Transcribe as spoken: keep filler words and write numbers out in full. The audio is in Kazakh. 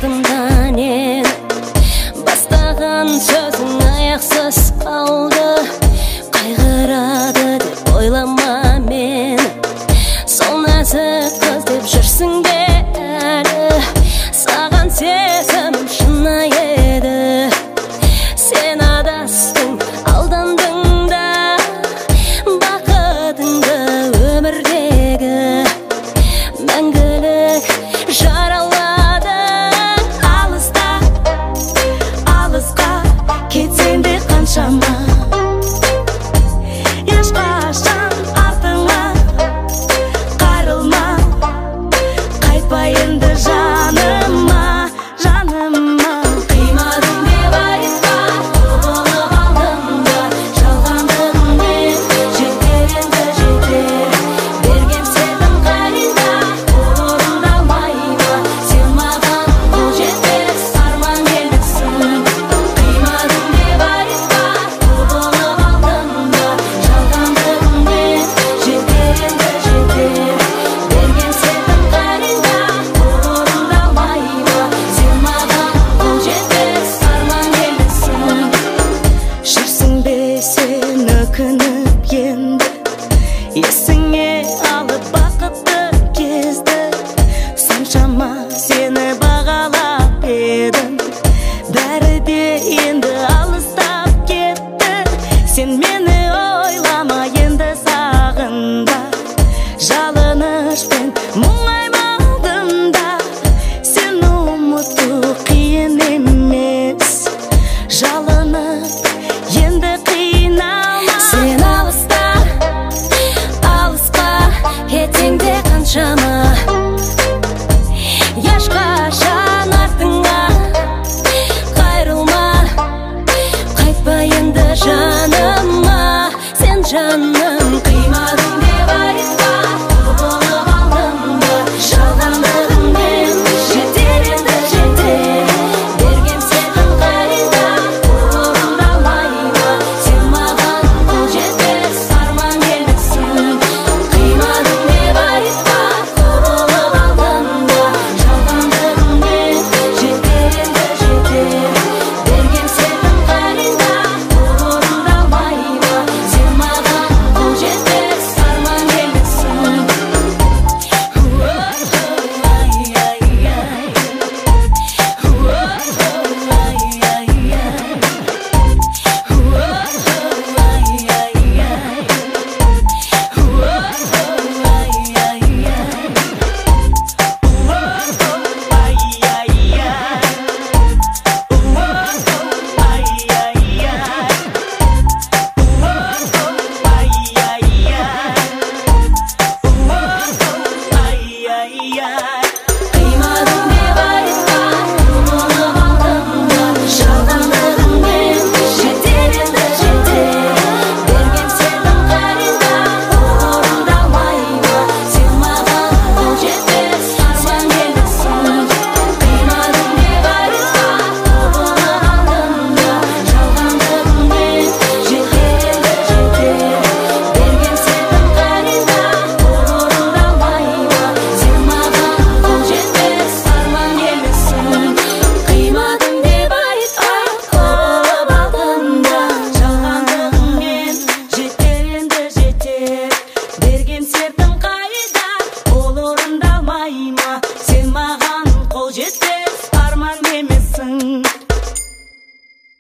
артымдан ен бастаған сөзің аяқсыз қалды. Қайғырады деп ойлама мен, сол нәзік қыз деп жүрсің бе әлі. Саған сезімім шынайы еді, сен адастың, алдандың да. Бақытыңды өмірдегі мәңгілік жараладың. Алыста, алысқа кетсең де қаншама, ешқашан артыңа қарылма. Қайтпа енді жаныма, жаныма. Қимадым деп айтпа, құбылып алдым да. Жалғандығыңмен жетер енді жетер. Берген сенің қайда, орындалмай ма? Сен маған бұл жетпес арман едіксің. Қимадым деп айтпа, құбылып алдым да. Жалғандығыңмен жетер енді жетер. Берген сенің қайда, орындалмай ма? Сен маған бұл жетпес арман едіксің. Жүрсің бе сен өкініп енді, есіңе алып бақытты кезді. Соншама сені бағалап едім, бәрі де енді алыстап кетті. Сен мені ойлама енді, сағынба жалыныш пен мұң